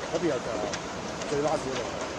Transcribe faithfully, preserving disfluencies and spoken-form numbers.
特别要在最垃圾的。